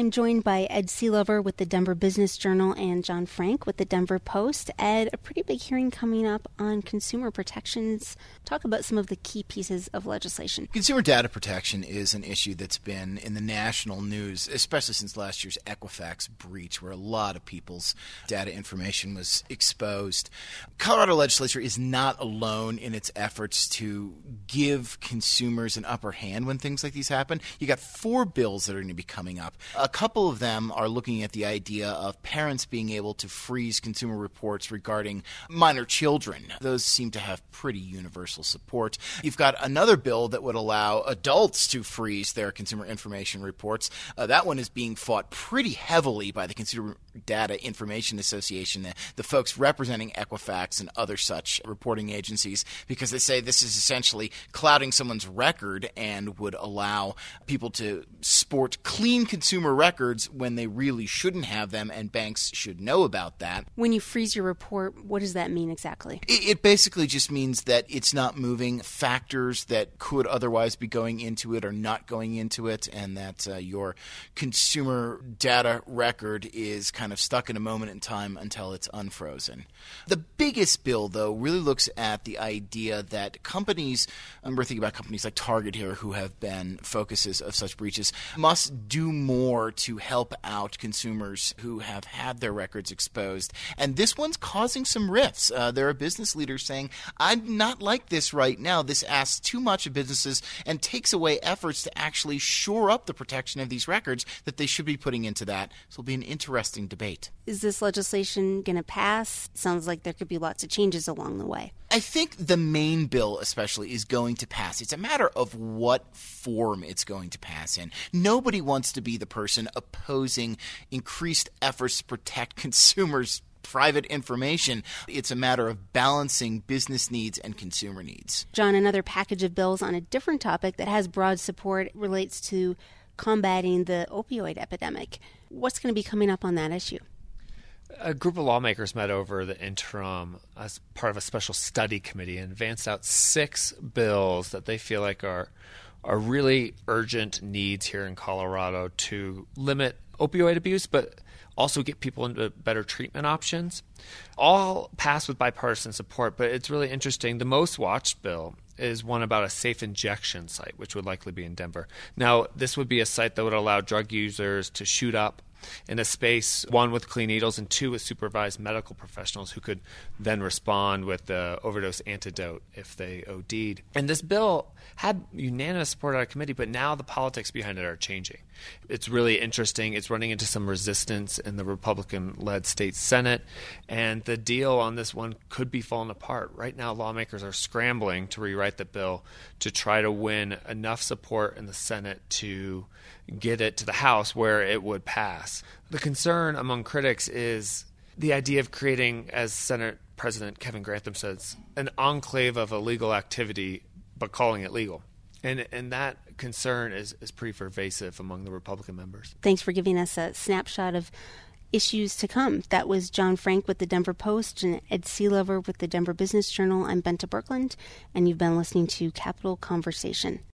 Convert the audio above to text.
I'm joined by Ed Seelover with the Denver Business Journal and John Frank with the Denver Post. Ed, a pretty big hearing coming up on consumer protections. Talk about some of the key pieces of legislation. Consumer data protection is an issue that's been in the national news, especially since last year's Equifax breach, where a lot of people's data information was exposed. Colorado legislature is not alone in its efforts to give consumers an upper hand when things like these happen. You got 4 bills that are going to be coming up. A couple of them are looking at the idea of parents being able to freeze consumer reports regarding minor children. Those seem to have pretty universal support. You've got another bill that would allow adults to freeze their consumer information reports. That one is being fought pretty heavily by the Consumer Data Information Association, the folks representing Equifax and other such reporting agencies, because they say this is essentially clouding someone's record and would allow people to sport clean consumer records when they really shouldn't have them, and banks should know about that. When you freeze your report, what does that mean exactly? It basically just means that it's not moving. Factors that could otherwise be going into it are not going into it, and that your consumer data record is kind of stuck in a moment in time until it's unfrozen. The biggest bill, though, really looks at the idea that companies, and we're thinking about companies like Target here who have been focuses of such breaches, must do more to help out consumers who have had their records exposed. And this one's causing some rifts. There are business leaders saying, I'm not like this right now. This asks too much of businesses and takes away efforts to actually shore up the protection of these records that they should be putting into that. So it'll be an interesting debate. Is this legislation going to pass? Sounds like there could be lots of changes along the way. I think the main bill especially is going to pass. It's a matter of what form it's going to pass in. Nobody wants to be the person opposing increased efforts to protect consumers' private information. It's a matter of balancing business needs and consumer needs. John, another package of bills on a different topic that has broad support relates to combating the opioid epidemic. What's going to be coming up on that issue? A group of lawmakers met over the interim as part of a special study committee and advanced out 6 bills that they feel like are really urgent needs here in Colorado to limit opioid abuse, but also get people into better treatment options. All passed with bipartisan support, but it's really interesting. The most watched bill is one about a safe injection site, which would likely be in Denver. Now, this would be a site that would allow drug users to shoot up in a space, 1 with clean needles and 2 with supervised medical professionals who could then respond with the overdose antidote if they OD'd. And this bill had unanimous support out of committee, but now the politics behind it are changing. It's really interesting. It's running into some resistance in the Republican-led state Senate, and the deal on this one could be falling apart. Right now, lawmakers are scrambling to rewrite the bill to try to win enough support in the Senate to get it to the House where it would pass. The concern among critics is the idea of creating, as Senate President Kevin Grantham says, an enclave of illegal activity, but calling it legal. And that concern is pretty pervasive among the Republican members. Thanks for giving us a snapshot of issues to come. That was John Frank with the Denver Post and Ed Seelover with the Denver Business Journal. I'm Benta Birkeland, and you've been listening to Capital Conversation.